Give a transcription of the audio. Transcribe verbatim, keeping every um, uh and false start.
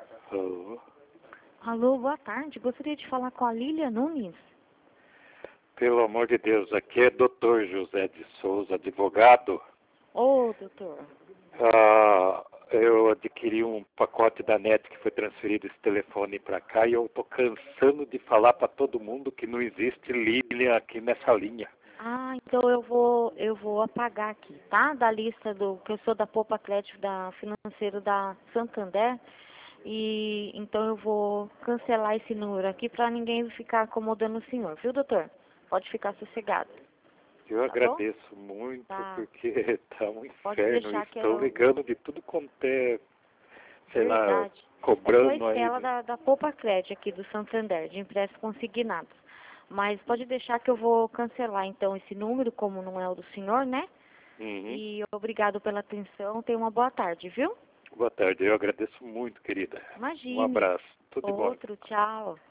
Alô? Alô, boa tarde. Gostaria de falar com a Lília Nunes. Pelo amor de Deus, aqui é doutor José de Souza, advogado. Ô, doutor. Ah, eu adquiri um pacote da NET que foi transferido esse telefone para cá e eu estou cansando de falar para todo mundo que não existe Lilian aqui nessa linha. Ah, então eu vou eu vou apagar aqui, tá? Da lista do que eu sou da Poupa Crédito da Financeiro da Santander. E então eu vou cancelar esse número aqui para ninguém ficar acomodando o senhor, viu, doutor? Pode ficar sossegado. Eu Tá bom? agradeço muito Tá. porque tá um Pode inferno. deixar que Estão eu... ligando de tudo quanto é, sei lá, Verdade. Eu sou a cobrando aí. Estela da, da Poupa Crédito aqui do Santander, de empréstimo consignado. Mas pode deixar que eu vou cancelar então esse número, como não é o do senhor, né? Uhum. E obrigado pela atenção. Tenha uma boa tarde, viu? Boa tarde, eu agradeço muito, querida. Um Imagine. abraço, tudo de bom. Outro, tchau.